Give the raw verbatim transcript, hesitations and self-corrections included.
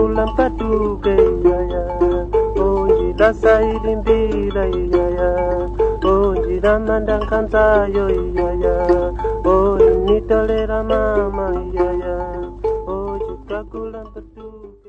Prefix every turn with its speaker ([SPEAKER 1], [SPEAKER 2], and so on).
[SPEAKER 1] kulang paduke yaya onji la saidi mbila yaya onji la mandang kantayo yaya onji nitolera mama yaya onji kulang paduke